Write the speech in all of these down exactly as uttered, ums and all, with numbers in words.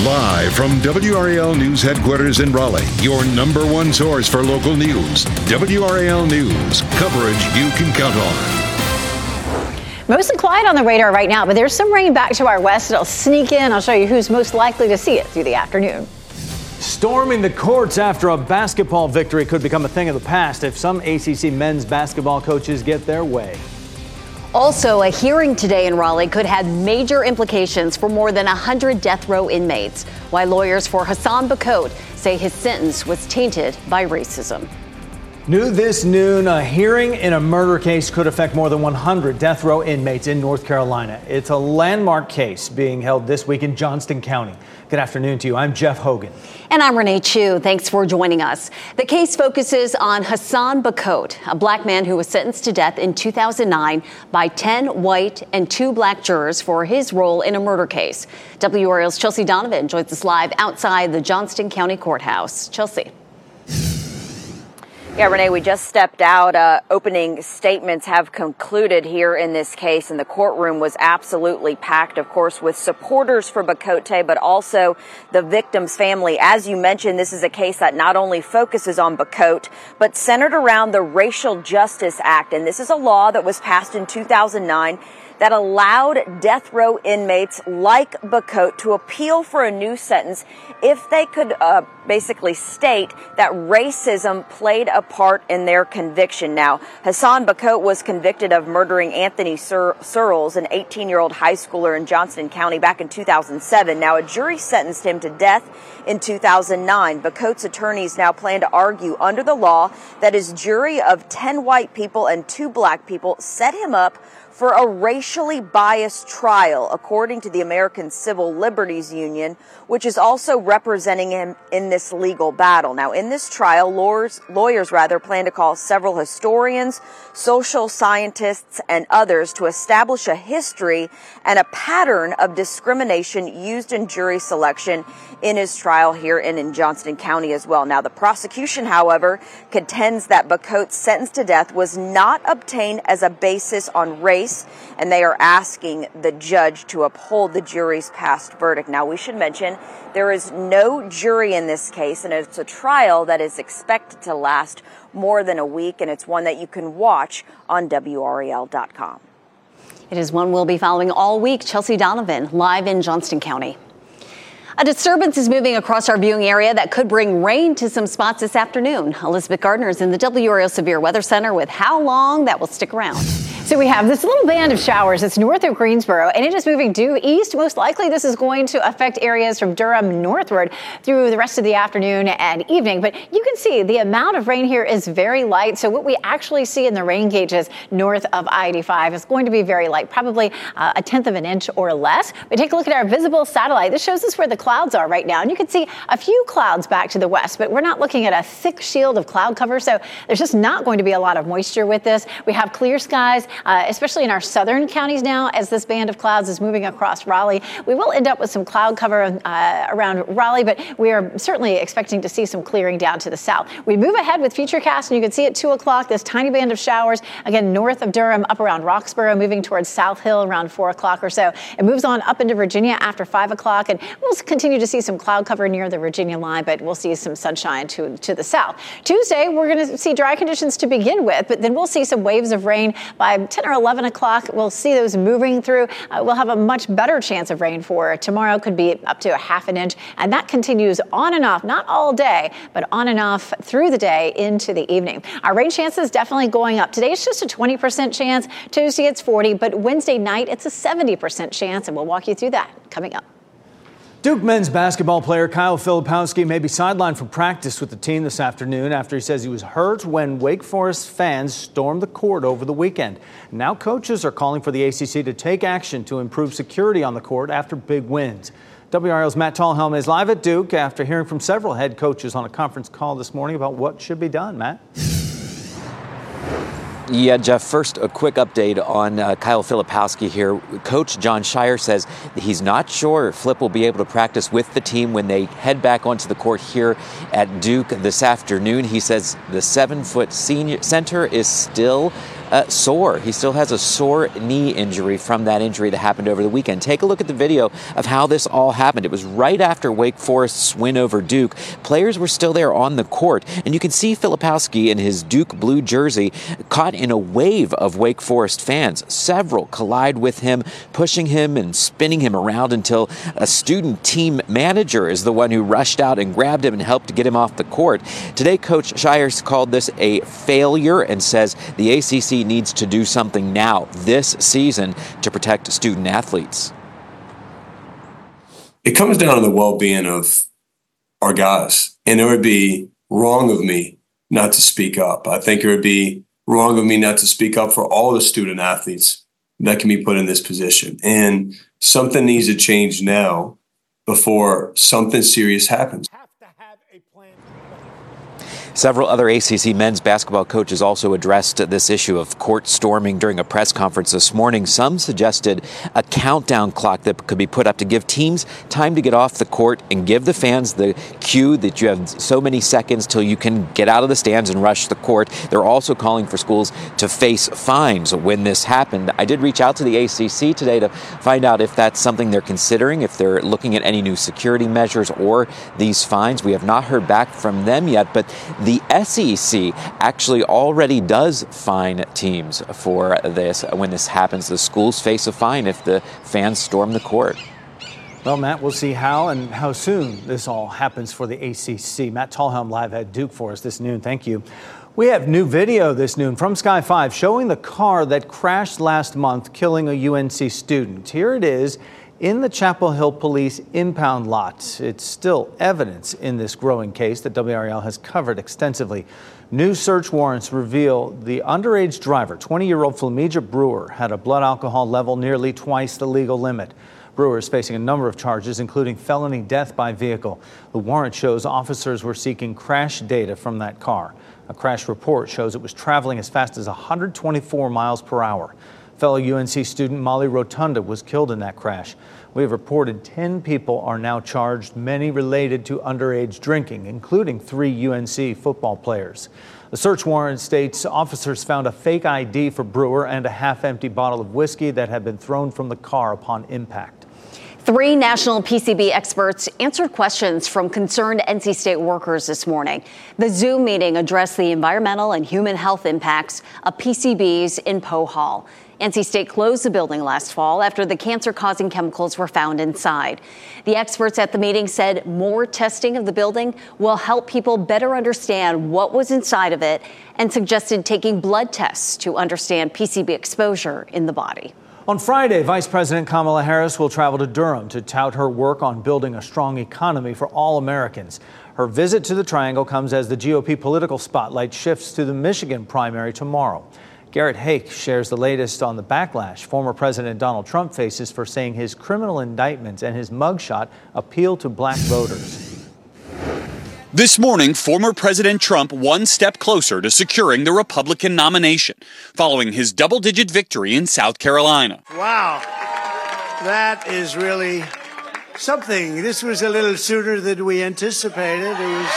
Live from W R A L News headquarters in Raleigh, your number one source for local news. W R A L News, coverage you can count on. Mostly quiet on the radar right now, but there's some rain back to our west. It'll sneak in. I'll show you who's most likely to see it through the afternoon. Storming the courts after a basketball victory could become a thing of the past if some A C C men's basketball coaches get their way. Also, a hearing today in Raleigh could have major implications for more than one hundred death row inmates, while lawyers for Hassan Bacote say his sentence was tainted by racism. New this noon, a hearing in a murder case could affect more than one hundred death row inmates in North Carolina. It's a landmark case being held this week in Johnston County. Good afternoon to you. I'm Jeff Hogan. And I'm Renee Chu. Thanks for joining us. The case focuses on Hassan Bacote, a black man who was sentenced to death in two thousand nine by ten white and two black jurors for his role in a murder case. W R A L's Chelsea Donovan joins us live outside the Johnston County Courthouse. Chelsea. Yeah, Renee, we just stepped out. Uh, opening statements have concluded here in this case, and the courtroom was absolutely packed, of course, with supporters for Bacote, but also the victim's family. As you mentioned, this is a case that not only focuses on Bacote, but centered around the Racial Justice Act. And this is a law that was passed in two thousand nine that allowed death row inmates like Bacote to appeal for a new sentence if they could uh, basically state that racism played a part in their conviction. Now, Hassan Bacote was convicted of murdering Anthony Sur- Searles, an eighteen-year-old high schooler in Johnston County back in two thousand seven. Now, a jury sentenced him to death in two thousand nine. Bacote's attorneys now plan to argue under the law that his jury of ten white people and two black people set him up for a racially biased trial, according to the American Civil Liberties Union, which is also representing him in this legal battle. Now, in this trial, lawyers, lawyers rather plan to call several historians, social scientists, and others to establish a history and a pattern of discrimination used in jury selection in his trial here in, in Johnston County as well. Now, the prosecution, however, contends that Bacote's sentence to death was not obtained as a basis on race, and they are asking the judge to uphold the jury's past verdict. Now, we should mention there is no jury in this case, and it's a trial that is expected to last more than a week, and it's one that you can watch on W R A L dot com. It is one we'll be following all week. Chelsea Donovan, live in Johnston County. A disturbance is moving across our viewing area that could bring rain to some spots this afternoon. Elizabeth Gardner is in the W R A L Severe Weather Center with how long that will stick around. So we have this little band of showers. It's north of Greensboro, and it is moving due east. Most likely, this is going to affect areas from Durham northward through the rest of the afternoon and evening. But you can see the amount of rain here is very light. So what we actually see in the rain gauges north of I eighty-five is going to be very light, probably uh, a tenth of an inch or less. But take a look at our visible satellite. This shows us where the clouds are right now. And you can see a few clouds back to the west, but we're not looking at a thick shield of cloud cover. So there's just not going to be a lot of moisture with this. We have clear skies. Uh, especially in our southern counties now, as this band of clouds is moving across Raleigh. We will end up with some cloud cover uh, around Raleigh, but we are certainly expecting to see some clearing down to the south. We move ahead with Futurecast, and you can see at two o'clock this tiny band of showers, again, north of Durham, up around Roxborough, moving towards South Hill around four o'clock or so. It moves on up into Virginia after five o'clock, and we'll continue to see some cloud cover near the Virginia line, but we'll see some sunshine to, to the south. Tuesday, we're going to see dry conditions to begin with, but then we'll see some waves of rain by ten or eleven o'clock. We'll see those moving through. Uh, we'll have a much better chance of rain for tomorrow. Could be up to a half an inch. And that continues on and off, not all day, but on and off through the day into the evening. Our rain chances definitely going up. Today it's just a twenty percent chance. Tuesday it's forty, but Wednesday night it's a seventy percent chance. And we'll walk you through that coming up. Duke men's basketball player Kyle Filipowski may be sidelined from practice with the team this afternoon after he says he was hurt when Wake Forest fans stormed the court over the weekend. Now coaches are calling for the A C C to take action to improve security on the court after big wins. W R A L's Matt Tallhelm is live at Duke after hearing from several head coaches on a conference call this morning about what should be done. Matt? Yeah, Jeff, first a quick update on uh, Kyle Filipowski here. Coach John Shire says he's not sure if Flip will be able to practice with the team when they head back onto the court here at Duke this afternoon. He says the seven-foot senior center is still uh, sore. He still has a sore knee injury from that injury that happened over the weekend. Take a look at the video of how this all happened. It was right after Wake Forest's win over Duke. Players were still there on the court, and you can see Filipowski in his Duke blue jersey caught in a wave of Wake Forest fans. Several collide with him, pushing him and spinning him around until a student team manager is the one who rushed out and grabbed him and helped get him off the court. Today, Coach Shires called this a failure and says the A C C needs to do something now this season to protect student athletes. It comes down to the well-being of our guys, and it would be wrong of me not to speak up. I think it would be wrong of me not to speak up for all the student athletes that can be put in this position. And something needs to change now before something serious happens. Several other A C C men's basketball coaches also addressed this issue of court storming during a press conference this morning. Some suggested a countdown clock that could be put up to give teams time to get off the court and give the fans the cue that you have so many seconds till you can get out of the stands and rush the court. They're also calling for schools to face fines when this happened. I did reach out to the A C C today to find out if that's something they're considering, if they're looking at any new security measures or these fines. We have not heard back from them yet, but the S E C actually already does fine teams for this. When this happens, the schools face a fine if the fans storm the court. Well, Matt, we'll see how and how soon this all happens for the A C C. Matt Tallhelm live at Duke for us this noon. Thank you. We have new video this noon from Sky five showing the car that crashed last month, killing a U N C student. Here it is in the Chapel Hill Police impound lot. It's still evidence in this growing case that W R A L has covered extensively. New search warrants reveal the underage driver, twenty-year-old Flamija Brewer, had a blood alcohol level nearly twice the legal limit. Brewer is facing a number of charges, including felony death by vehicle. The warrant shows officers were seeking crash data from that car. A crash report shows it was traveling as fast as one hundred twenty-four miles per hour. Fellow U N C student Molly Rotunda was killed in that crash. We have reported ten people are now charged, many related to underage drinking, including three U N C football players. The search warrant states officers found a fake I D for Brewer and a half-empty bottle of whiskey that had been thrown from the car upon impact. Three national P C B experts answered questions from concerned N C State workers this morning. The Zoom meeting addressed the environmental and human health impacts of P C Bs in Poe Hall. N C State closed the building last fall after the cancer-causing chemicals were found inside. The experts at the meeting said more testing of the building will help people better understand what was inside of it and suggested taking blood tests to understand P C B exposure in the body. On Friday, Vice President Kamala Harris will travel to Durham to tout her work on building a strong economy for all Americans. Her visit to the Triangle comes as the G O P political spotlight shifts to the Michigan primary tomorrow. Garrett Hake shares the latest on the backlash former President Donald Trump faces for saying his criminal indictments and his mugshot appeal to black voters. This morning, former President Trump one step closer to securing the Republican nomination, following his double-digit victory in South Carolina. Wow, that is really something. This was a little sooner than we anticipated. It was...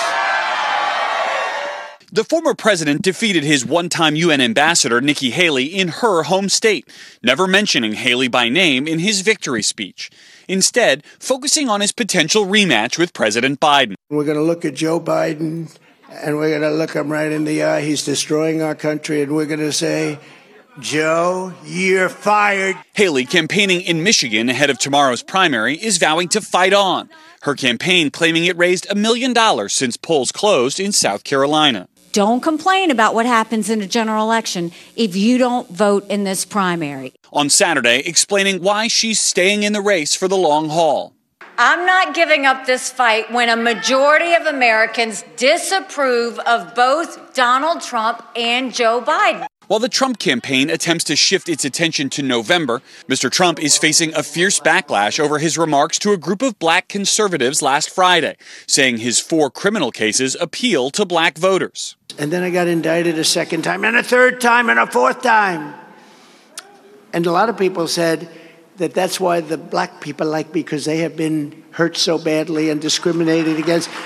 The former president defeated his one-time U N ambassador, Nikki Haley, in her home state, never mentioning Haley by name in his victory speech. Instead, focusing on his potential rematch with President Biden. We're going to look at Joe Biden, and we're going to look him right in the eye. He's destroying our country, and we're going to say, Joe, you're fired. Haley, campaigning in Michigan ahead of tomorrow's primary, is vowing to fight on. Her campaign claiming it raised a million dollars since polls closed in South Carolina. Don't complain about what happens in a general election if you don't vote in this primary. On Saturday, explaining why she's staying in the race for the long haul. I'm not giving up this fight when a majority of Americans disapprove of both Donald Trump and Joe Biden. While the Trump campaign attempts to shift its attention to November, Mister Trump is facing a fierce backlash over his remarks to a group of black conservatives last Friday, saying his four criminal cases appeal to black voters. And then I got indicted a second time, and a third time, and a fourth time. And a lot of people said that that's why the black people like me, because they have been hurt so badly and discriminated against.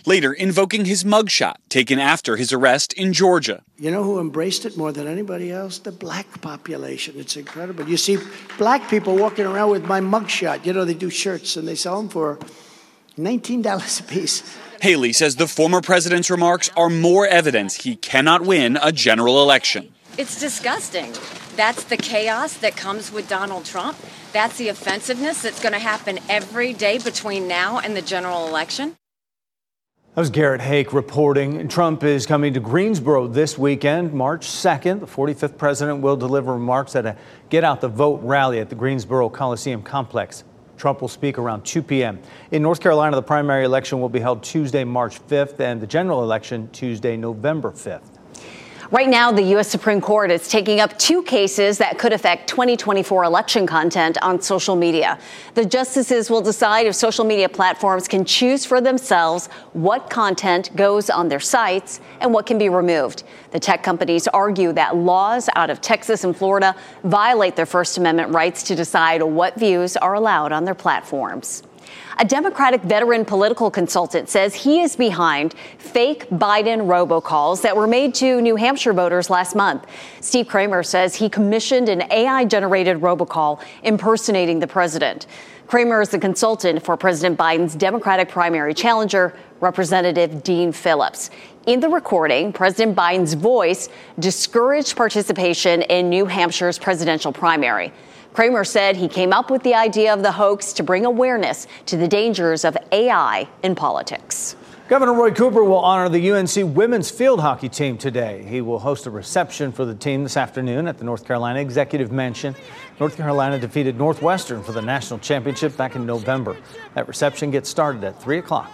later invoking his mugshot taken after his arrest in Georgia. You know who embraced it more than anybody else? The black population. It's incredible. You see black people walking around with my mugshot. You know, they do shirts and they sell them for nineteen dollars a piece. Haley says the former president's remarks are more evidence he cannot win a general election. It's disgusting. That's the chaos that comes with Donald Trump. That's the offensiveness that's going to happen every day between now and the general election. That was Garrett Hake reporting. Trump is coming to Greensboro this weekend, March second. The forty-fifth president will deliver remarks at a Get Out the Vote rally at the Greensboro Coliseum complex. Trump will speak around two p.m. In North Carolina, the primary election will be held Tuesday, March fifth, and the general election Tuesday, November fifth. Right now, the U S Supreme Court is taking up two cases that could affect twenty twenty-four election content on social media. The justices will decide if social media platforms can choose for themselves what content goes on their sites and what can be removed. The tech companies argue that laws out of Texas and Florida violate their First Amendment rights to decide what views are allowed on their platforms. A Democratic veteran political consultant says he is behind fake Biden robocalls that were made to New Hampshire voters last month. Steve Kramer says he commissioned an A I-generated robocall impersonating the president. Kramer is the consultant for President Biden's Democratic primary challenger, Representative Dean Phillips. In the recording, President Biden's voice discouraged participation in New Hampshire's presidential primary. Kramer said he came up with the idea of the hoax to bring awareness to the dangers of A I in politics. Governor Roy Cooper will honor the U N C women's field hockey team today. He will host a reception for the team this afternoon at the North Carolina Executive Mansion. North Carolina defeated Northwestern for the national championship back in November. That reception gets started at three o'clock.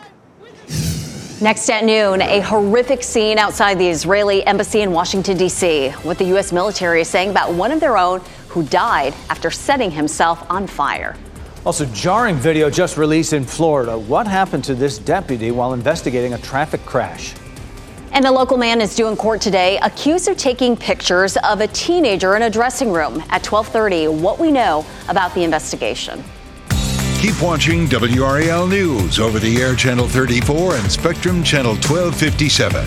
Next at noon, a horrific scene outside the Israeli embassy in Washington, D C, what the U S military is saying about one of their own who died after setting himself on fire. Also, jarring video just released in Florida. What happened to this deputy while investigating a traffic crash? And a local man is due in court today, accused of taking pictures of a teenager in a dressing room. At twelve thirty, what we know about the investigation. Keep watching W R A L News over the air Channel thirty-four and Spectrum Channel twelve fifty-seven.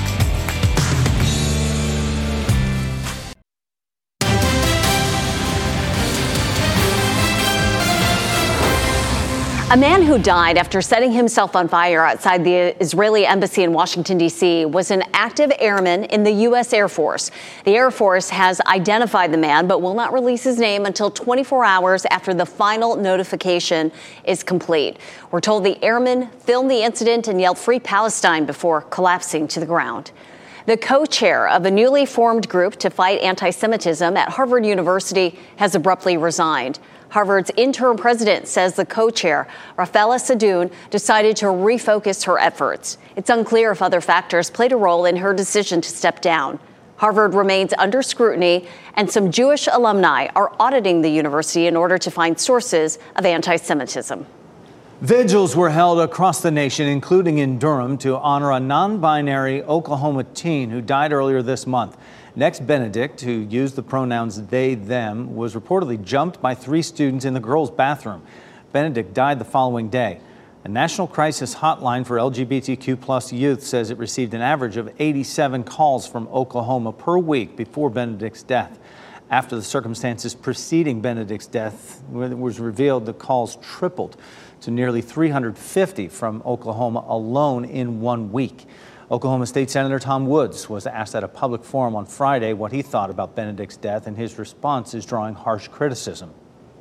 A man who died after setting himself on fire outside the Israeli embassy in Washington, D C was an active airman in the U S Air Force. The Air Force has identified the man but will not release his name until twenty-four hours after the final notification is complete. We're told the airman filmed the incident and yelled "Free Palestine" before collapsing to the ground. The co-chair of a newly formed group to fight anti-Semitism at Harvard University has abruptly resigned. Harvard's interim president says the co-chair, Rafaela Sadun, decided to refocus her efforts. It's unclear if other factors played a role in her decision to step down. Harvard remains under scrutiny, and some Jewish alumni are auditing the university in order to find sources of anti-Semitism. Vigils were held across the nation, including in Durham, to honor a non-binary Oklahoma teen who died earlier this month. Next Benedict, who used the pronouns they, them, was reportedly jumped by three students in the girls' bathroom. Benedict died the following day. A national crisis hotline for L G B T Q plus youth says it received an average of eighty-seven calls from Oklahoma per week before Benedict's death. After the circumstances preceding Benedict's death was revealed, the calls tripled to nearly three hundred fifty from Oklahoma alone in one week. Oklahoma State Senator Tom Woods was asked at a public forum on Friday what he thought about Benedict's death, and his response is drawing harsh criticism.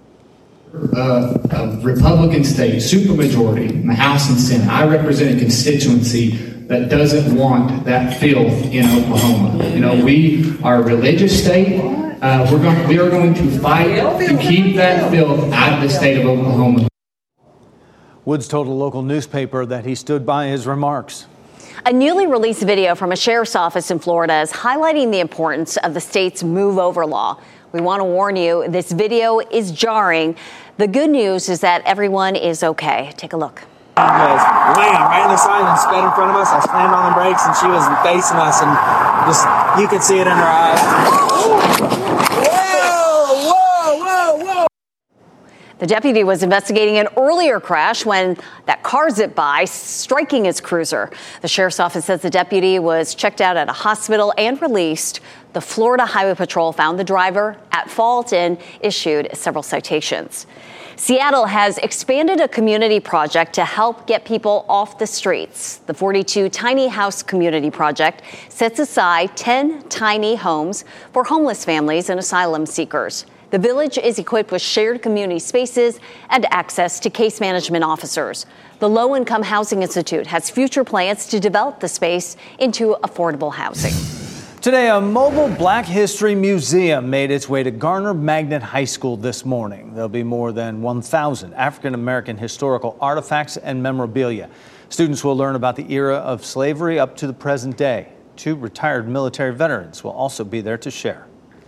Uh, a Republican state, supermajority in the House and Senate. I represent a constituency that doesn't want that filth in Oklahoma. You know, we are a religious state. Uh, we're going, we are going to fight to keep that filth out of the state of Oklahoma. Woods told a local newspaper that he stood by his remarks. A newly released video from a sheriff's office in Florida is highlighting the importance of the state's move over law. We want to warn you, this video is jarring. The good news is that everyone is okay. Take a look. Was wham, right in the side and sped in front of us. I slammed on the brakes and she was facing us, and just you could see it in her eyes. Whoa, whoa, whoa, whoa. The deputy was investigating an earlier crash when that car zipped by, striking his cruiser. The sheriff's office says the deputy was checked out at a hospital and released. The Florida Highway Patrol found the driver at fault and issued several citations. Seattle has expanded a community project to help get people off the streets. The forty-two Tiny House Community Project sets aside ten tiny homes for homeless families and asylum seekers. The village is equipped with shared community spaces and access to case management officers. The Low Income Housing Institute has future plans to develop the space into affordable housing. Today, a mobile Black History Museum made its way to Garner Magnet High School this morning. There'll be more than one thousand African American historical artifacts and memorabilia. Students will learn about the era of slavery up to the present day. Two retired military veterans will also be there to share.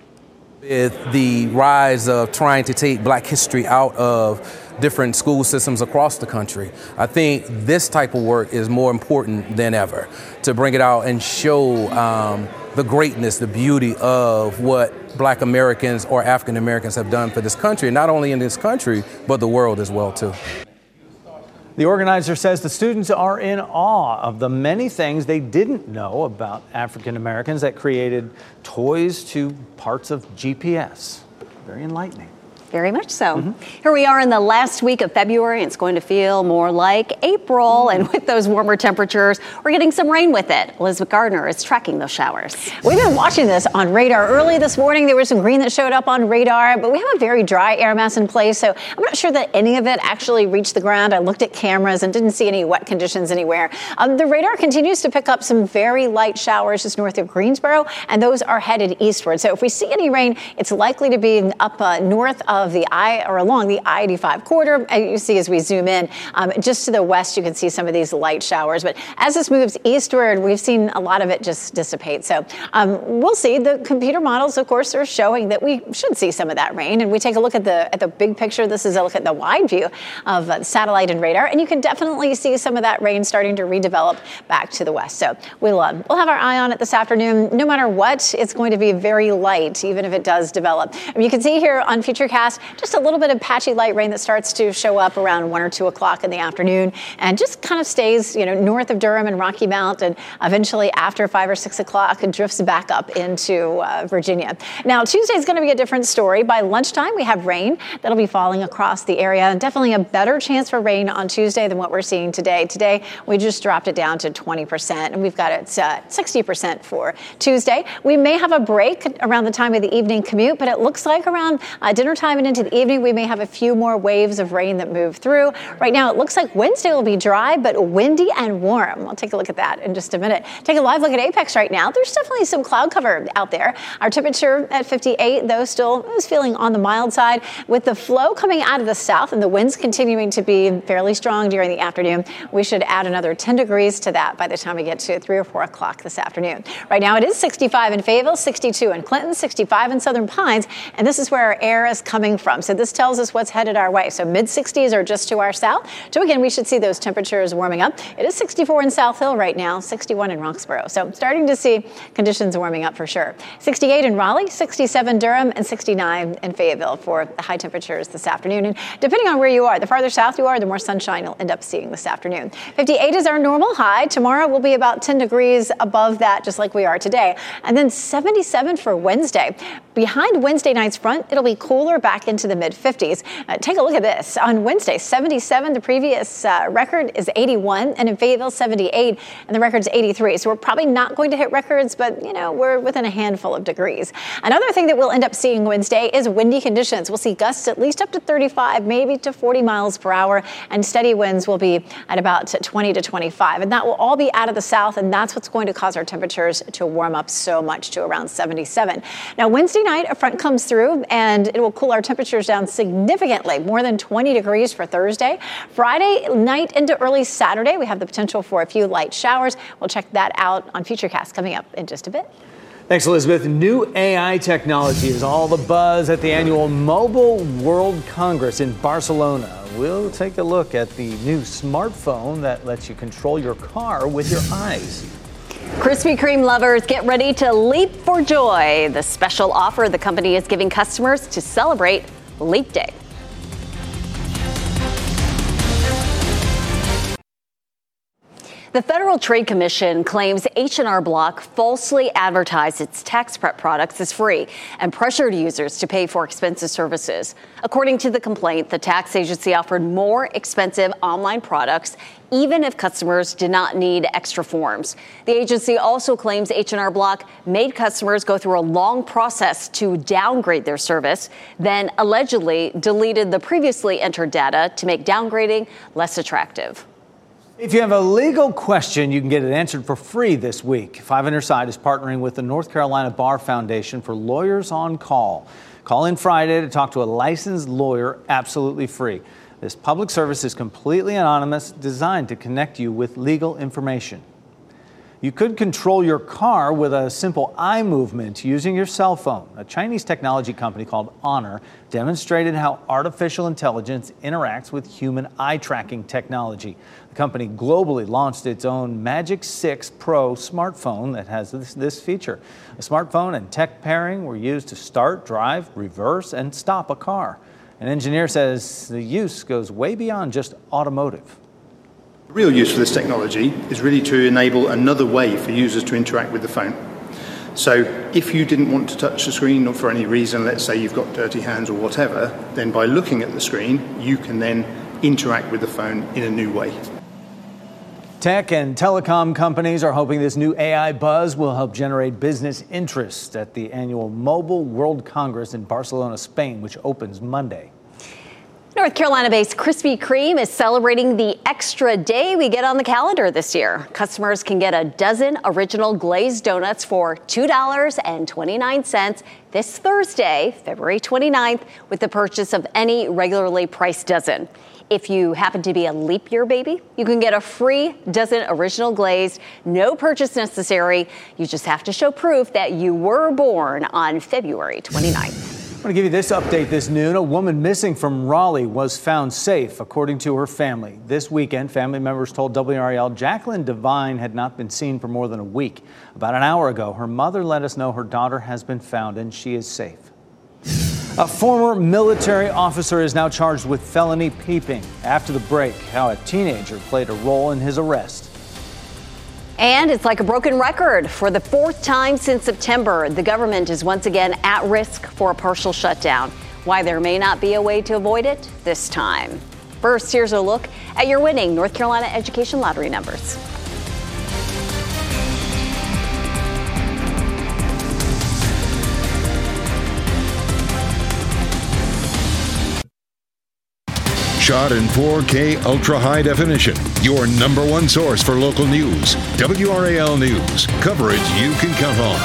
With the rise of trying to take Black history out of different school systems across the country, I think this type of work is more important than ever to bring it out and show um, the greatness, the beauty of what Black Americans or African Americans have done for this country, not only in this country, but the world as well, too. The organizer says the students are in awe of the many things they didn't know about African Americans that created toys to parts of G P S. Very enlightening. Very much so. Mm-hmm. Here we are in the last week of February. It's going to feel more like April. Mm. And with those warmer temperatures, we're getting some rain with it. Elizabeth Gardner is tracking those showers. We've been watching this on radar. Early this morning, there was some green that showed up on radar, but we have a very dry air mass in place. So I'm not sure that any of it actually reached the ground. I looked at cameras and didn't see any wet conditions anywhere. Um, the radar continues to pick up some very light showers just north of Greensboro, and those are headed eastward. So if we see any rain, it's likely to be up uh, north of of the I or along the I eighty-five corridor. You see as we zoom in, um, just to the west, you can see some of these light showers. But as this moves eastward, we've seen a lot of it just dissipate. So um, we'll see. The computer models, of course, are showing that we should see some of that rain. And we take a look at the at the big picture. This is a look at the wide view of uh, satellite and radar, and you can definitely see some of that rain starting to redevelop back to the west. So we'll uh, we'll have our eye on it this afternoon. No matter what, it's going to be very light, even if it does develop. I mean, you can see here on Futurecast just a little bit of patchy light rain that starts to show up around one or two o'clock in the afternoon, and just kind of stays, you know, north of Durham and Rocky Mount, and eventually after five or six o'clock, it drifts back up into uh, Virginia. Now, Tuesday is going to be a different story. By lunchtime, we have rain that'll be falling across the area, and definitely a better chance for rain on Tuesday than what we're seeing today. Today, we just dropped it down to twenty percent, and we've got it uh, sixty percent for Tuesday. We may have a break around the time of the evening commute, but it looks like around uh, dinner time and into the evening, we may have a few more waves of rain that move through. Right now, it looks like Wednesday will be dry, but windy and warm. We'll take a look at that in just a minute. Take a live look at Apex right now. There's definitely some cloud cover out there. Our temperature at fifty-eight, though, still is feeling on the mild side. With the flow coming out of the south and the winds continuing to be fairly strong during the afternoon, we should add another ten degrees to that by the time we get to three or four o'clock this afternoon. Right now, it is sixty-five in Fayetteville, sixty-two in Clinton, sixty-five in Southern Pines, and this is where our air is coming from. So this tells us what's headed our way. So mid sixties are just to our south. So again, we should see those temperatures warming up. It is sixty-four in South Hill right now, sixty-one in Roxborough. So starting to see conditions warming up for sure. sixty-eight in Raleigh, sixty-seven Durham, and sixty-nine in Fayetteville for the high temperatures this afternoon. And depending on where you are, the farther south you are, the more sunshine you'll end up seeing this afternoon. fifty-eight is our normal high. Tomorrow will be about ten degrees above that, just like we are today. And then seventy-seven for Wednesday. Behind Wednesday night's front, it'll be cooler back into the mid fifties. Uh, take a look at this. On Wednesday, seventy-seven. The previous uh, record is eighty-one, and in Fayetteville, seventy-eight, and the record's eighty-three. So we're probably not going to hit records, but, you know, we're within a handful of degrees. Another thing that we'll end up seeing Wednesday is windy conditions. We'll see gusts at least up to thirty-five, maybe to forty miles per hour, and steady winds will be at about twenty to twenty-five. And that will all be out of the south, and that's what's going to cause our temperatures to warm up so much to around seventy-seven. Now, Wednesday night, a front comes through, and it will cool our temperatures down significantly, more than twenty degrees for Thursday. Friday night into early Saturday, we have the potential for a few light showers. We'll check that out on Futurecast coming up in just a bit. Thanks, Elizabeth. New A I technology is all the buzz at the annual Mobile World Congress in Barcelona. We'll take a look at the new smartphone that lets you control your car with your eyes. Krispy Kreme lovers, get ready to leap for joy. The special offer the company is giving customers to celebrate Leap Day. The Federal Trade Commission claims H and R Block falsely advertised its tax prep products as free and pressured users to pay for expensive services. According to the complaint, the tax agency offered more expensive online products even if customers did not need extra forms. The agency also claims H and R Block made customers go through a long process to downgrade their service, then allegedly deleted the previously entered data to make downgrading less attractive. If you have a legal question, you can get it answered for free this week. five hundred Side is partnering with the North Carolina Bar Foundation for Lawyers on Call. Call in Friday to talk to a licensed lawyer absolutely free. This public service is completely anonymous, designed to connect you with legal information. You could control your car with a simple eye movement using your cell phone. A Chinese technology company called Honor demonstrated how artificial intelligence interacts with human eye tracking technology. The company globally launched its own Magic six Pro smartphone that has this, this feature. A smartphone and tech pairing were used to start, drive, reverse, and stop a car. An engineer says the use goes way beyond just automotive. The real use for this technology is really to enable another way for users to interact with the phone. So if you didn't want to touch the screen or for any reason, let's say you've got dirty hands or whatever, then by looking at the screen, you can then interact with the phone in a new way. Tech and telecom companies are hoping this new A I buzz will help generate business interest at the annual Mobile World Congress in Barcelona, Spain, which opens Monday. North Carolina-based Krispy Kreme is celebrating the extra day we get on the calendar this year. Customers can get a dozen original glazed donuts for two dollars and twenty-nine cents this Thursday, February twenty-ninth, with the purchase of any regularly priced dozen. If you happen to be a leap year baby, you can get a free dozen original glazed, no purchase necessary. You just have to show proof that you were born on February twenty-ninth. I want to give you this update this noon. A woman missing from Raleigh was found safe, according to her family. This weekend, family members told W R A L Jacqueline Devine had not been seen for more than a week. About an hour ago, her mother let us know her daughter has been found and she is safe. A former military officer is now charged with felony peeping. After the break, how a teenager played a role in his arrest. And it's like a broken record. For the fourth time since September, the government is once again at risk for a partial shutdown. Why there may not be a way to avoid it this time. First, here's a look at your winning North Carolina Education Lottery numbers. Shot in four K ultra high definition. Your number one source for local news. W R A L News. Coverage you can count on.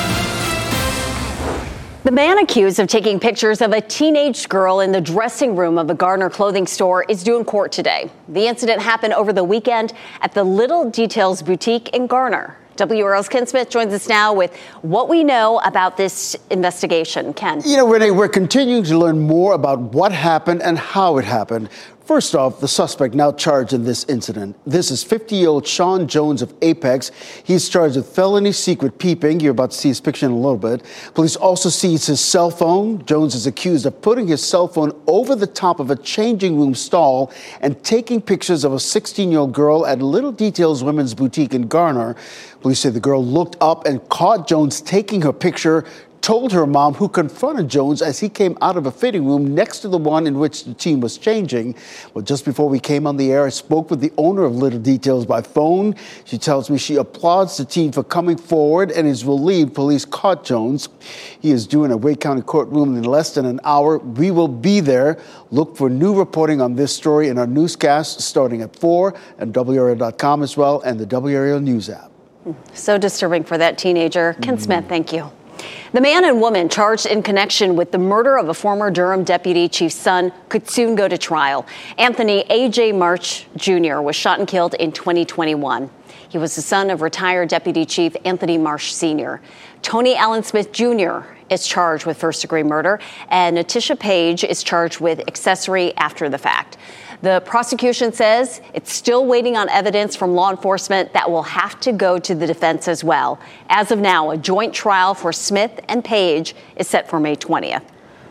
The man accused of taking pictures of a teenage girl in the dressing room of a Garner clothing store is due in court today. The incident happened over the weekend at the Little Details Boutique in Garner. W R L's Ken Smith joins us now with what we know about this investigation. Ken. You know, Renee, we're continuing to learn more about what happened and how it happened. First off, the suspect now charged in this incident. This is fifty-year-old Sean Jones of Apex. He's charged with felony secret peeping. You're about to see his picture in a little bit. Police also seized his cell phone. Jones is accused of putting his cell phone over the top of a changing room stall and taking pictures of a sixteen-year-old girl at Little Details Women's Boutique in Garner. Police say the girl looked up and caught Jones taking her picture, told her mom, who confronted Jones as he came out of a fitting room next to the one in which the team was changing. Well, just before we came on the air, I spoke with the owner of Little Details by phone. She tells me she applauds the team for coming forward and is relieved police caught Jones. He is due in a Wake County courtroom in less than an hour. We will be there. Look for new reporting on this story in our newscast starting at four and W R A L dot com as well and the W R A L News app. So disturbing for that teenager. Ken Smith, thank you. The man and woman charged in connection with the murder of a former Durham deputy chief's son could soon go to trial. Anthony A J March Junior was shot and killed in twenty twenty-one. He was the son of retired Deputy Chief Anthony Marsh Senior Tony Allen Smith Junior is charged with first-degree murder, and Natisha Page is charged with accessory after the fact. The prosecution says it's still waiting on evidence from law enforcement that will have to go to the defense as well. As of now, a joint trial for Smith and Page is set for May twentieth.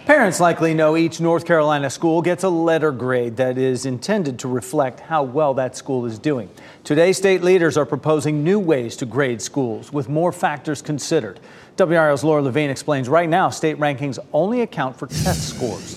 Parents likely know each North Carolina school gets a letter grade that is intended to reflect how well that school is doing. Today, state leaders are proposing new ways to grade schools with more factors considered. W R L's Laura Levine explains right now state rankings only account for test scores.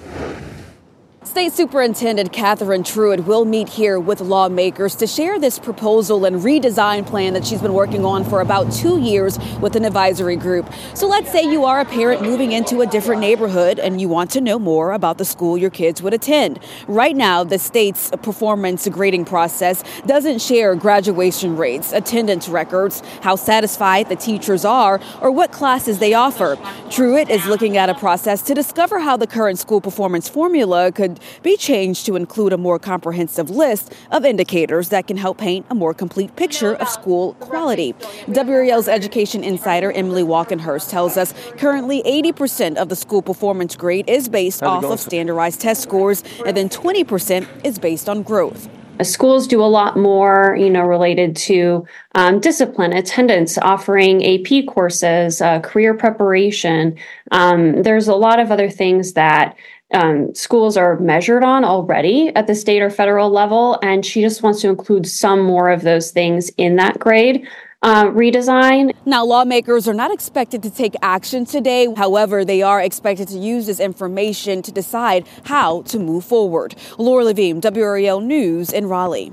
State Superintendent Catherine Truitt will meet here with lawmakers to share this proposal and redesign plan that she's been working on for about two years with an advisory group. So let's say you are a parent moving into a different neighborhood and you want to know more about the school your kids would attend. Right now, the state's performance grading process doesn't share graduation rates, attendance records, how satisfied the teachers are, or what classes they offer. Truitt is looking at a process to discover how the current school performance formula could be changed to include a more comprehensive list of indicators that can help paint a more complete picture of school quality. W R L's education insider Emily Walkenhurst tells us currently eighty percent of the school performance grade is based off of standardized test scores, and then twenty percent is based on growth. Schools do a lot more, you know, related to um, discipline, attendance, offering A P courses, uh, career preparation. Um, there's a lot of other things that Um, schools are measured on already at the state or federal level, and she just wants to include some more of those things in that grade uh, redesign. Now, lawmakers are not expected to take action today. However, they are expected to use this information to decide how to move forward. Laura Levine, W R L News in Raleigh.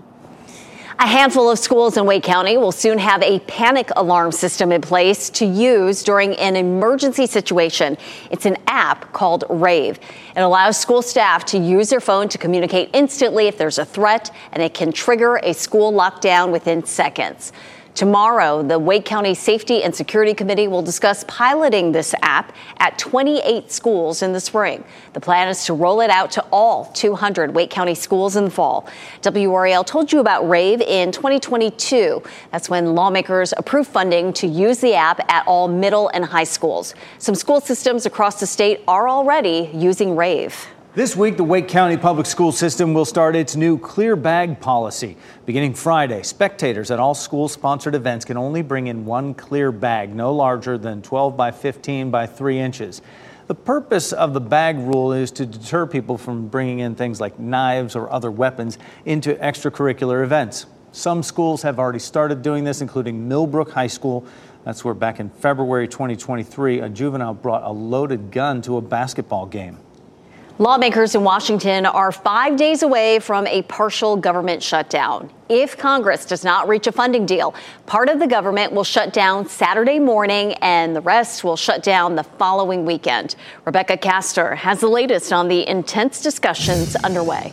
A handful of schools in Wake County will soon have a panic alarm system in place to use during an emergency situation. It's an app called Rave. It allows school staff to use their phone to communicate instantly if there's a threat, and it can trigger a school lockdown within seconds. Tomorrow, the Wake County Safety and Security Committee will discuss piloting this app at twenty-eight schools in the spring. The plan is to roll it out to all two hundred Wake County schools in the fall. W R L told you about Rave in twenty twenty-two. That's when lawmakers approved funding to use the app at all middle and high schools. Some school systems across the state are already using Rave. This week, the Wake County Public School System will start its new clear bag policy. Beginning Friday, spectators at all school-sponsored events can only bring in one clear bag, no larger than twelve by fifteen by three inches. The purpose of the bag rule is to deter people from bringing in things like knives or other weapons into extracurricular events. Some schools have already started doing this, including Millbrook High School. That's where back in February twenty twenty-three, a juvenile brought a loaded gun to a basketball game. Lawmakers in Washington are five days away from a partial government shutdown. If Congress does not reach a funding deal, part of the government will shut down Saturday morning and the rest will shut down the following weekend. Rebecca Castor has the latest on the intense discussions underway.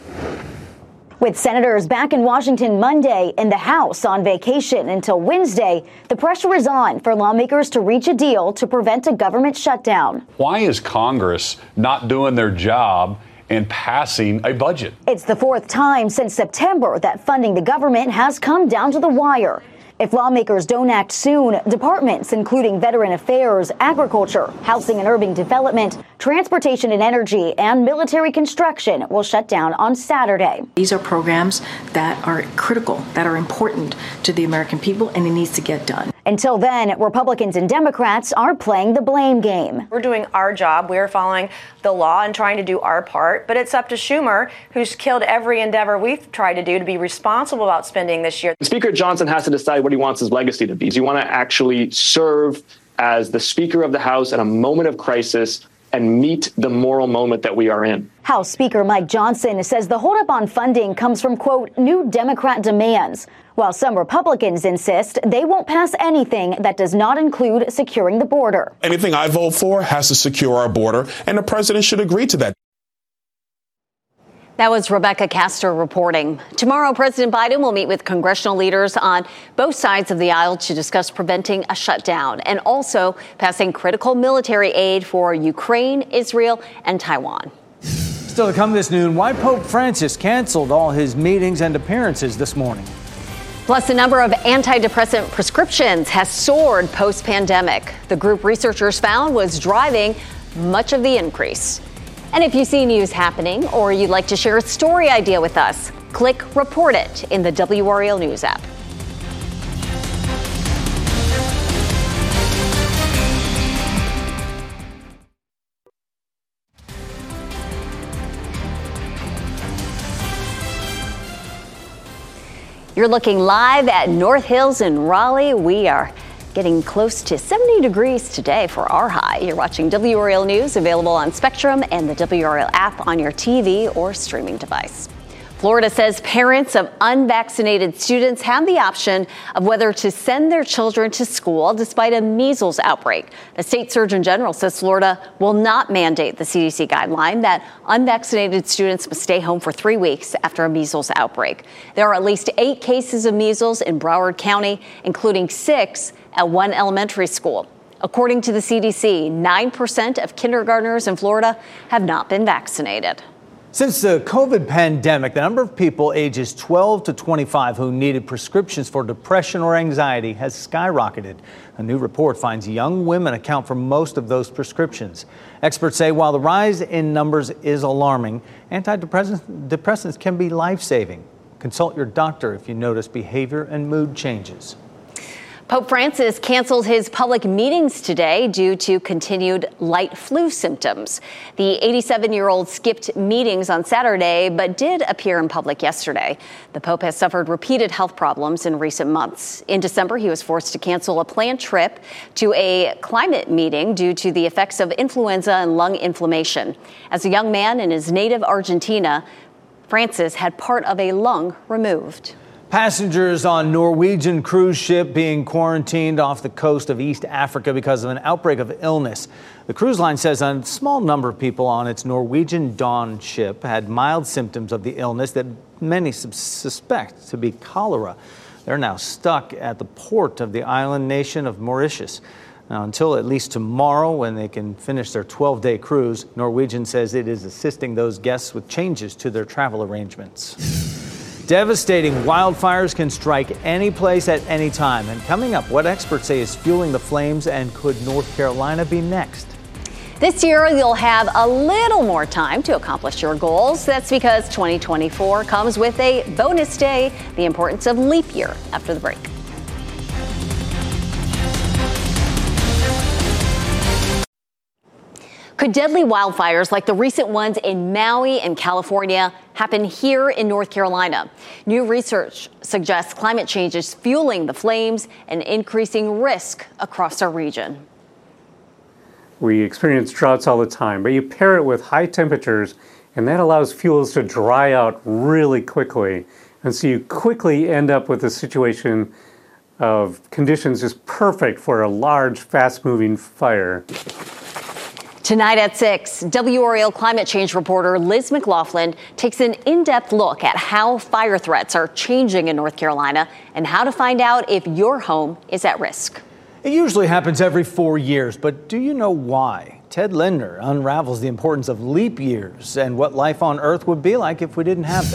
With senators back in Washington Monday and the House on vacation until Wednesday, the pressure is on for lawmakers to reach a deal to prevent a government shutdown. Why is Congress not doing their job and passing a budget? It's the fourth time since September that funding the government has come down to the wire. If lawmakers don't act soon, departments including Veteran Affairs, Agriculture, Housing and Urban Development, Transportation and Energy, and Military Construction will shut down on Saturday. These are programs that are critical, that are important to the American people, and it needs to get done. Until then, Republicans and Democrats are playing the blame game. We're doing our job. We're following the law and trying to do our part. But it's up to Schumer, who's killed every endeavor we've tried to do to be responsible about spending this year. Speaker Johnson has to decide what he wants his legacy to be. Does he want to actually serve as the Speaker of the House at a moment of crisis and meet the moral moment that we are in? House Speaker Mike Johnson says the holdup on funding comes from, quote, new Democrat demands, while some Republicans insist they won't pass anything that does not include securing the border. Anything I vote for has to secure our border, and the president should agree to that. That was Rebecca Castor reporting. Tomorrow, President Biden will meet with congressional leaders on both sides of the aisle to discuss preventing a shutdown and also passing critical military aid for Ukraine, Israel, and Taiwan. Still to come this noon, why Pope Francis canceled all his meetings and appearances this morning. Plus, the number of antidepressant prescriptions has soared post-pandemic. The group researchers found was driving much of the increase. And if you see news happening or you'd like to share a story idea with us, click Report It in the W R L News app. You're looking live at North Hills in Raleigh. We are getting close to seventy degrees today for our high. You're watching W R L News, available on Spectrum and the W R L app on your T V or streaming device. Florida says parents of unvaccinated students have the option of whether to send their children to school despite a measles outbreak. The state surgeon general says Florida will not mandate the C D C guideline that unvaccinated students must stay home for three weeks after a measles outbreak. There are at least eight cases of measles in Broward County, including six at one elementary school. According to the C D C, nine percent of kindergartners in Florida have not been vaccinated. Since the COVID pandemic, the number of people ages twelve to twenty-five who needed prescriptions for depression or anxiety has skyrocketed. A new report finds young women account for most of those prescriptions. Experts say while the rise in numbers is alarming, antidepressants depressants can be life-saving. Consult your doctor if you notice behavior and mood changes. Pope Francis canceled his public meetings today due to continued light flu symptoms. The eighty-seven-year-old skipped meetings on Saturday, but did appear in public yesterday. The Pope has suffered repeated health problems in recent months. In December, he was forced to cancel a planned trip to a climate meeting due to the effects of influenza and lung inflammation. As a young man in his native Argentina, Francis had part of a lung removed. Passengers on Norwegian cruise ship being quarantined off the coast of East Africa because of an outbreak of illness. The cruise line says a small number of people on its Norwegian Dawn ship had mild symptoms of the illness that many suspect to be cholera. They're now stuck at the port of the island nation of Mauritius. Now, until at least tomorrow, when they can finish their twelve-day cruise, Norwegian says it is assisting those guests with changes to their travel arrangements. Devastating wildfires can strike any place at any time. And coming up, what experts say is fueling the flames, and could North Carolina be next? This year, you'll have a little more time to accomplish your goals. That's because twenty twenty-four comes with a bonus day, the importance of leap year, after the break. Could deadly wildfires like the recent ones in Maui and California happen here in North Carolina? New research suggests climate change is fueling the flames and increasing risk across our region. We experience droughts all the time, but you pair it with high temperatures, and that allows fuels to dry out really quickly. And so you quickly end up with a situation of conditions just perfect for a large, fast-moving fire. Tonight at six, W R L climate change reporter Liz McLaughlin takes an in-depth look at how fire threats are changing in North Carolina and how to find out if your home is at risk. It usually happens every four years, but do you know why? Ted Linder unravels the importance of leap years and what life on Earth would be like if we didn't have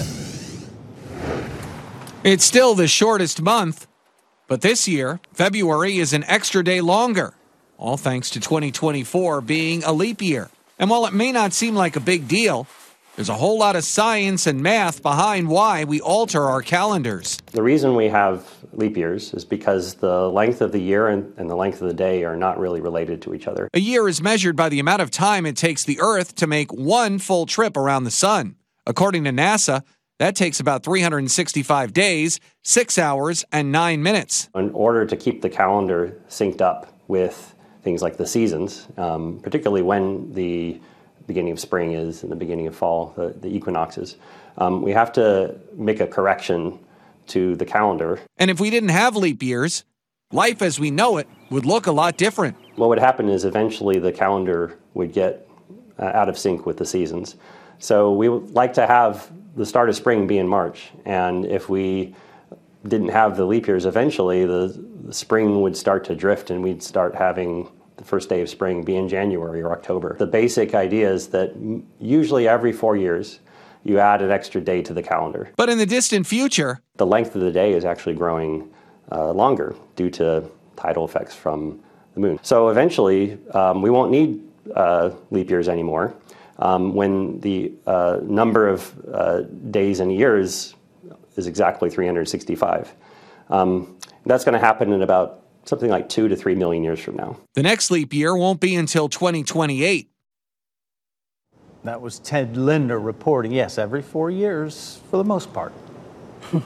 them. It's still the shortest month, but this year, February is an extra day longer. All thanks to twenty twenty-four being a leap year. And while it may not seem like a big deal, there's a whole lot of science and math behind why we alter our calendars. The reason we have leap years is because the length of the year and, and the length of the day are not really related to each other. A year is measured by the amount of time it takes the Earth to make one full trip around the sun. According to NASA, that takes about three hundred sixty-five days, six hours, and nine minutes. In order to keep the calendar synced up with things like the seasons, um, particularly when the beginning of spring is and the beginning of fall, the, the equinoxes, um, we have to make a correction to the calendar. And if we didn't have leap years, life as we know it would look a lot different. What would happen is eventually the calendar would get uh, out of sync with the seasons. So we would like to have the start of spring be in March. And if we didn't have the leap years, eventually the, the spring would start to drift and we'd start having the first day of spring be in January or October. The basic idea is that usually every four years, you add an extra day to the calendar. But in the distant future, the length of the day is actually growing uh, longer due to tidal effects from the moon. So eventually, um, we won't need uh, leap years anymore um, when the uh, number of uh, days and years is exactly three hundred sixty-five. Um, that's going to happen in about something like two to three million years from now. The next leap year won't be until twenty twenty-eight. That was Ted Linder reporting. Yes, every four years for the most part.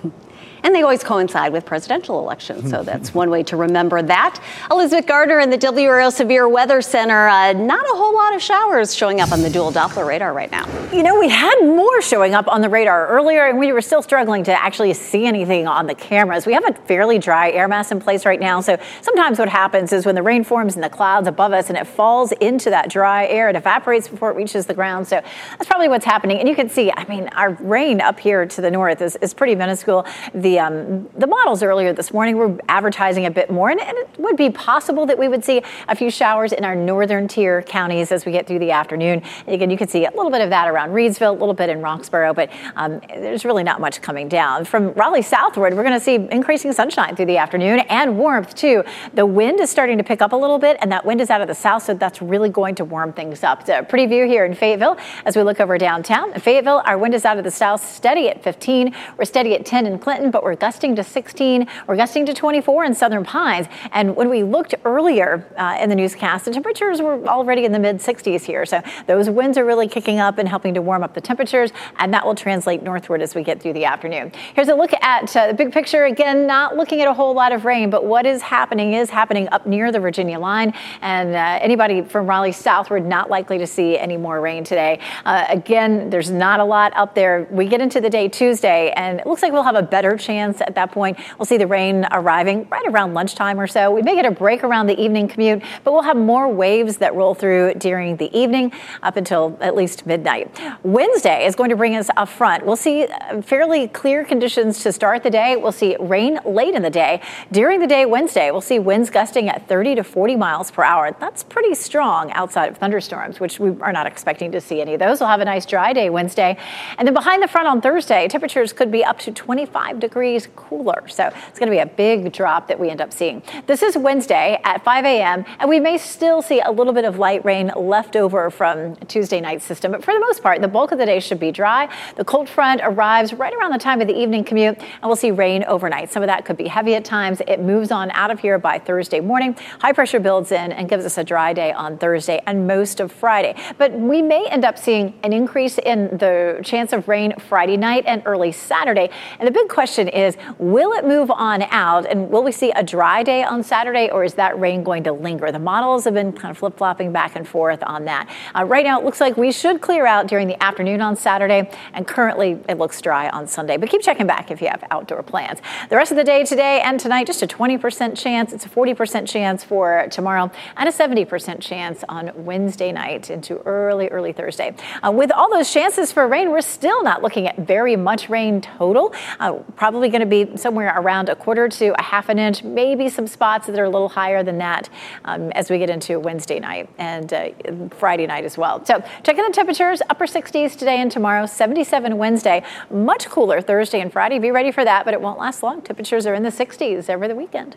And they always coincide with presidential elections, so that's one way to remember that. Elizabeth Gardner in the W R L Severe Weather Center. Uh, not a whole lot of showers showing up on the dual Doppler radar right now. You know, we had more showing up on the radar earlier, and we were still struggling to actually see anything on the cameras. We have a fairly dry air mass in place right now, so sometimes what happens is when the rain forms in the clouds above us and it falls into that dry air, it evaporates before it reaches the ground. So that's probably what's happening. And you can see, I mean, our rain up here to the north is, is pretty minuscule. The um, the models earlier this morning were advertising a bit more, and, and it would be possible that we would see a few showers in our northern tier counties as we get through the afternoon. And again, you can see a little bit of that around Reedsville, a little bit in Roxborough, but um, there's really not much coming down. From Raleigh southward, we're going to see increasing sunshine through the afternoon and warmth too. The wind is starting to pick up a little bit, and that wind is out of the south, so that's really going to warm things up. It's a pretty view here in Fayetteville as we look over downtown. In Fayetteville, our wind is out of the south, steady at fifteen. We're steady at ten in Clinton, but we're gusting to sixteen. We're gusting to twenty-four in Southern Pines. And when we looked earlier uh, in the newscast, the temperatures were already in the mid sixties here. So those winds are really kicking up and helping to warm up the temperatures, and that will translate northward as we get through the afternoon. Here's a look at uh, the big picture. Again, not looking at a whole lot of rain, but what is happening is happening up near the Virginia line. And uh, anybody from Raleigh southward, not likely to see any more rain today. Uh, again, there's not a lot up there. We get into the day Tuesday, and it looks like we'll have a better chance at that point. We'll see the rain arriving right around lunchtime or so. We may get a break around the evening commute, but we'll have more waves that roll through during the evening up until at least midnight. Wednesday is going to bring us a front. We'll see fairly clear conditions to start the day. We'll see rain late in the day. During the day Wednesday, we'll see winds gusting at thirty to forty miles per hour. That's pretty strong outside of thunderstorms, which we are not expecting to see any of those. We'll have a nice dry day Wednesday. And then behind the front on Thursday, temperatures could be up to twenty-five degrees cooler. So it's going to be a big drop that we end up seeing. This is Wednesday at five a.m. and we may still see a little bit of light rain left over from Tuesday night's system. But for the most part, the bulk of the day should be dry. The cold front arrives right around the time of the evening commute, and we'll see rain overnight. Some of that could be heavy at times. It moves on out of here by Thursday morning. High pressure builds in and gives us a dry day on Thursday and most of Friday. But we may end up seeing an increase in the chance of rain Friday night and early Saturday. And the big question is, will it move on out, and will we see a dry day on Saturday, or is that rain going to linger? The models have been kind of flip-flopping back and forth on that. Uh, right now, it looks like we should clear out during the afternoon on Saturday, and currently it looks dry on Sunday. But keep checking back if you have outdoor plans. The rest of the day today and tonight, just a twenty percent chance. It's a forty percent chance for tomorrow, and a seventy percent chance on Wednesday night into early, early Thursday. Uh, with all those chances for rain, we're still not looking at very much rain total. Uh, probably going to be somewhere around a quarter to a half an inch, maybe some spots that are a little higher than that um, as we get into Wednesday night and uh, Friday night as well. So checking the temperatures, upper sixties today and tomorrow, seventy-seven Wednesday, much cooler Thursday and Friday. Be ready for that, but it won't last long. Temperatures are in the sixties over the weekend.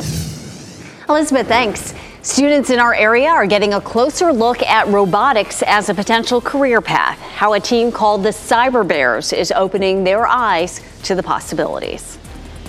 Elizabeth, thanks. Students in our area are getting a closer look at robotics as a potential career path. How a team called the Cyber Bears is opening their eyes to the possibilities.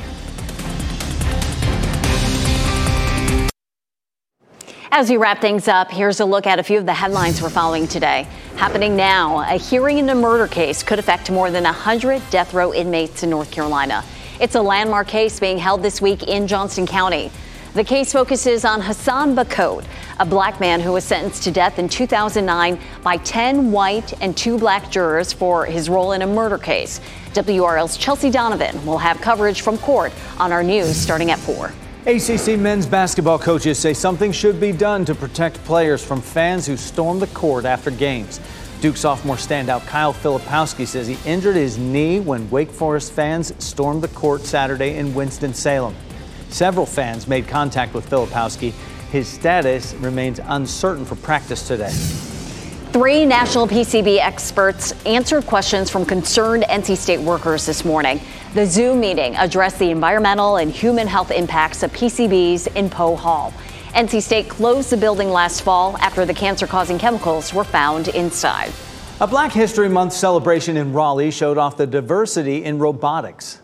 As we wrap things up, here's a look at a few of the headlines we're following today. Happening now, a hearing in a murder case could affect more than one hundred death row inmates in North Carolina. It's a landmark case being held this week in Johnston County. The case focuses on Hassan Bakote, a black man who was sentenced to death in two thousand nine by ten white and two black jurors for his role in a murder case. W R L's Chelsea Donovan will have coverage from court on our news starting at four. A C C men's basketball coaches say something should be done to protect players from fans who storm the court after games. Duke sophomore standout Kyle Filipowski says he injured his knee when Wake Forest fans stormed the court Saturday in Winston-Salem. Several fans made contact with Filipowski. His status remains uncertain for practice today. Three national P C B experts answered questions from concerned N C State workers this morning. The Zoom meeting addressed the environmental and human health impacts of P C Bs in Poe Hall. N C State closed the building last fall after the cancer-causing chemicals were found inside. A Black History Month celebration in Raleigh showed off the diversity in robotics.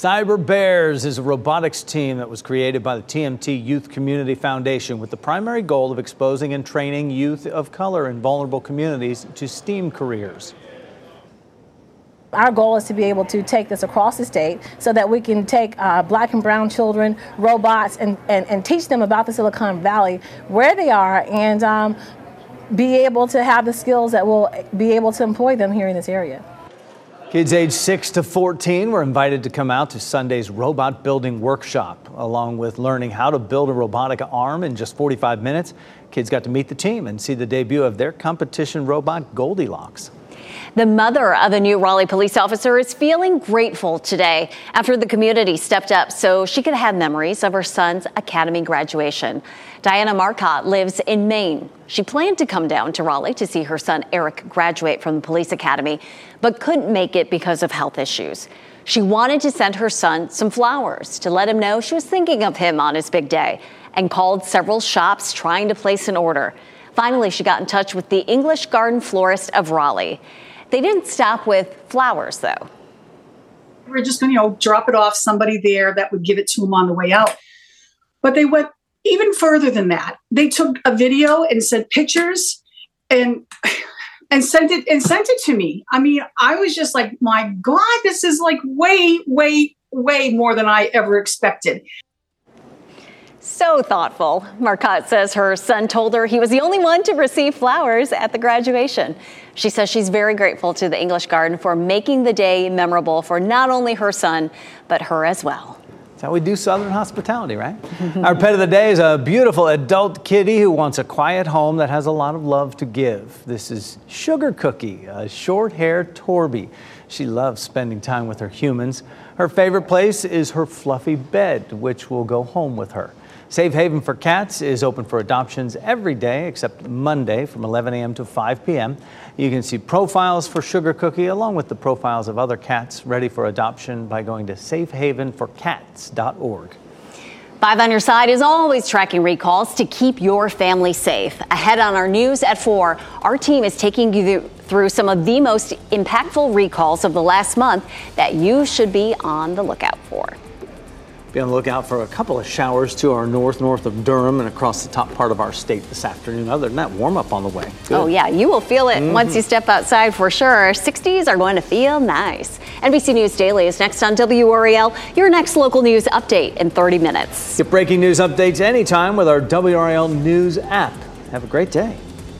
Cyber Bears is a robotics team that was created by the T M T Youth Community Foundation with the primary goal of exposing and training youth of color in vulnerable communities to STEAM careers. Our goal is to be able to take this across the state so that we can take uh, black and brown children, robots, and, and, and teach them about the Silicon Valley, where they are, and um, be able to have the skills that will be able to employ them here in this area. Kids aged six to fourteen were invited to come out to Sunday's robot building workshop. Along with learning how to build a robotic arm in just forty-five minutes, kids got to meet the team and see the debut of their competition robot, Goldilocks. The mother of a new Raleigh police officer is feeling grateful today after the community stepped up so she could have memories of her son's academy graduation. Diana Marcotte lives in Maine. She planned to come down to Raleigh to see her son Eric graduate from the police academy, but couldn't make it because of health issues. She wanted to send her son some flowers to let him know she was thinking of him on his big day and called several shops trying to place an order. Finally, she got in touch with the English Garden Florist of Raleigh. They didn't stop with flowers, though. We were just going to, you know, drop it off somebody there that would give it to him on the way out. But they went even further than that. They took a video and sent pictures and and sent it and sent it to me. I mean, I was just like, my God, this is like way, way, way more than I ever expected. So thoughtful. Marcotte says her son told her he was the only one to receive flowers at the graduation. She says she's very grateful to the English Garden for making the day memorable for not only her son, but her as well. That's how we do Southern hospitality, right? Our pet of the day is a beautiful adult kitty who wants a quiet home that has a lot of love to give. This is Sugar Cookie, a short-haired Torby. She loves spending time with her humans. Her favorite place is her fluffy bed, which will go home with her. Safe Haven for Cats is open for adoptions every day except Monday from eleven a.m. to five p.m. You can see profiles for Sugar Cookie along with the profiles of other cats ready for adoption by going to safe haven for cats dot org. Five on Your Side is always tracking recalls to keep your family safe. Ahead on our news at four, our team is taking you through some of the most impactful recalls of the last month that you should be on the lookout for. Be on the lookout for a couple of showers to our north, north of Durham and across the top part of our state this afternoon. Other than that, warm up on the way. Good. Oh, yeah, you will feel it mm-hmm. once you step outside for sure. sixties are going to feel nice. N B C News Daily is next on W R A L. Your next local news update in thirty minutes. Get breaking news updates anytime with our W R A L News app. Have a great day.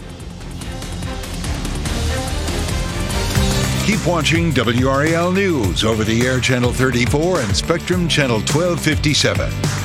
Keep watching W R A L News over the air Channel thirty-four and Spectrum Channel twelve fifty-seven.